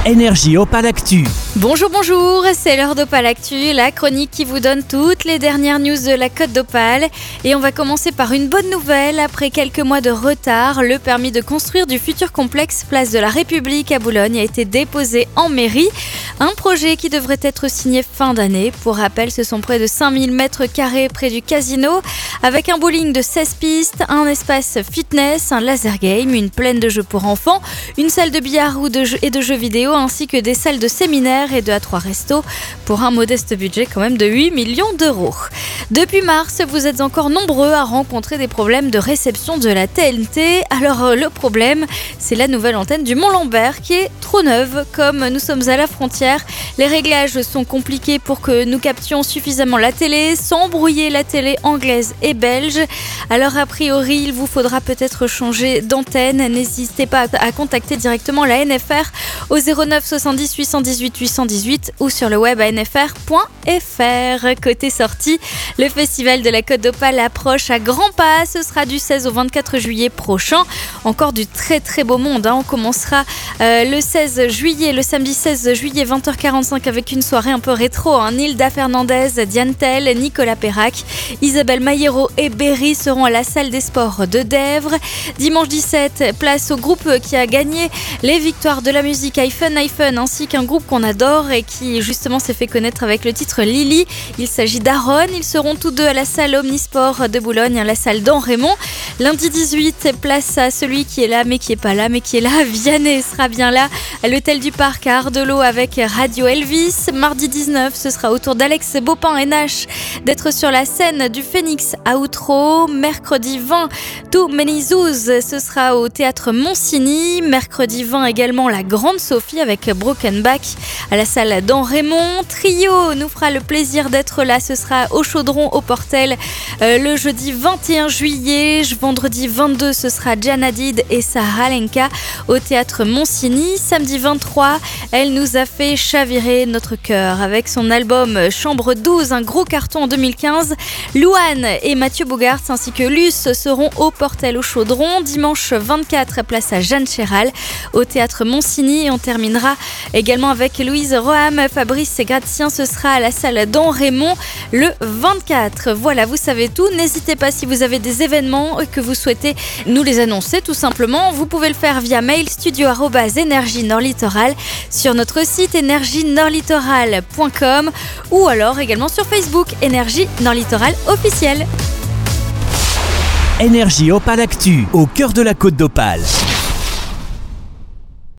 Énergie Opale Actu. Bonjour, c'est l'heure d'Opale Actu, la chronique qui vous donne toutes les dernières news de la Côte d'Opale. Et on va commencer par une bonne nouvelle. Après quelques mois de retard, le permis de construire du futur complexe Place de la République à Boulogne a été déposé en mairie. Un projet qui devrait être signé fin d'année. Pour rappel, ce sont près de 5000 mètres carrés près du casino, avec un bowling de 16 pistes, un espace fitness, un laser game, une plaine de jeux pour enfants, une salle de billard et de jeux vidéo, ainsi que des salles de séminaire et 2 à 3 restos, pour un modeste budget quand même de 8 millions d'euros. Depuis mars, vous êtes encore nombreux à rencontrer des problèmes de réception de la TNT. Alors le problème, c'est la nouvelle antenne du Mont-Lambert qui est trop neuve. Comme nous sommes à la frontière, les réglages sont compliqués pour que nous captions suffisamment la télé sans brouiller la télé anglaise et belge. Alors a priori, il vous faudra peut-être changer d'antenne. N'hésitez pas à contacter directement la NFR au 09 70 818 818 ou sur le web à nfr.fr. Côté sortie, le festival de la Côte d'Opale approche à grands pas. Ce sera du 16 au 24 juillet prochain. Encore du très beau monde. On commencera le 16 juillet, le samedi 16 juillet 20h45 avec une soirée un peu rétro. Nilda Fernandez, Diane Tell, Nicolas Perrac, Isabelle Maillero et Berry seront à la salle des sports de Dèvres. Dimanche 17, place au groupe qui a gagné les victoires de la musique iPhone, ainsi qu'un groupe qu'on adore et qui justement s'est fait connaître avec le titre Lily. Il s'agit d'Aaron. Ils seront tous deux à la salle Omnisport de Boulogne, la salle d'An-Raymond. Lundi 18, place à celui qui est là mais qui est pas là mais qui est là. Vianney sera bien là à l'hôtel du Parc à Ardelot avec Radio Elvis. Mardi 19, ce sera au tour d'Alex Bopin et Nash d'être sur la scène du Phoenix à Outreau. Mercredi 20, Too Many Zoos, ce sera au théâtre Monsigny. Mercredi 20 également, la Grande Sophie avec Broken Back à la salle d'An-Raymond. Trio nous fera le plaisir d'être là, ce sera au Chaudron au Portel le jeudi 21 juillet. Vendredi 22, ce sera Jan Hadid et Sarah Lenka au théâtre Monsigny. Samedi 23, elle nous a fait chavirer notre cœur avec son album Chambre 12, un gros carton en 2015. Louane et Mathieu Bogart ainsi que Luce seront au Portel au Chaudron. Dimanche 24, place à Jeanne Chéral au théâtre Monsigny. Et on terminera également avec Louise Roham, Fabrice et Gratien. Ce sera à la salle d'An-Raymond le 24. Voilà, vous savez tout. N'hésitez pas si vous avez des événements que vous souhaitez nous les annoncer tout simplement. Vous pouvez le faire via mail studio@énergie Nord Littoral, sur notre site energienordlittoral.com ou alors également sur Facebook Énergie Nord Littoral officiel. Énergie Opale Actu, au cœur de la Côte d'Opale.